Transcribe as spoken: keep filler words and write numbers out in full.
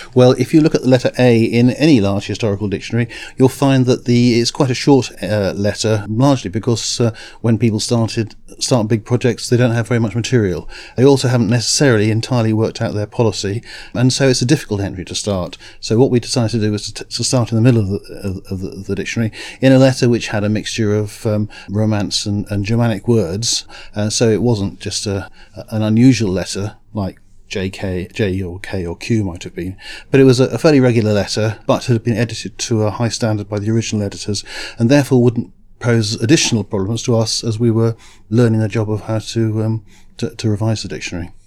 Well, if you look at the letter A in any large historical dictionary, you'll find that the it's quite a short uh, letter, largely because uh, when people started start big projects, they don't have very much material. They also haven't necessarily entirely worked out their policy, and so it's a difficult entry to start. So what we decided to do was to, t- to start in the middle of the, of, of the, the dictionary in a letter which had a mixture of um, Romance and, and Germanic words, uh, so it wasn't just a, an unusual letter like J, K, J or K or Q might have been, but it was a, a fairly regular letter, but had been edited to a high standard by the original editors, and therefore wouldn't pose additional problems to us as we were learning the job of how to um, to, to revise the dictionary.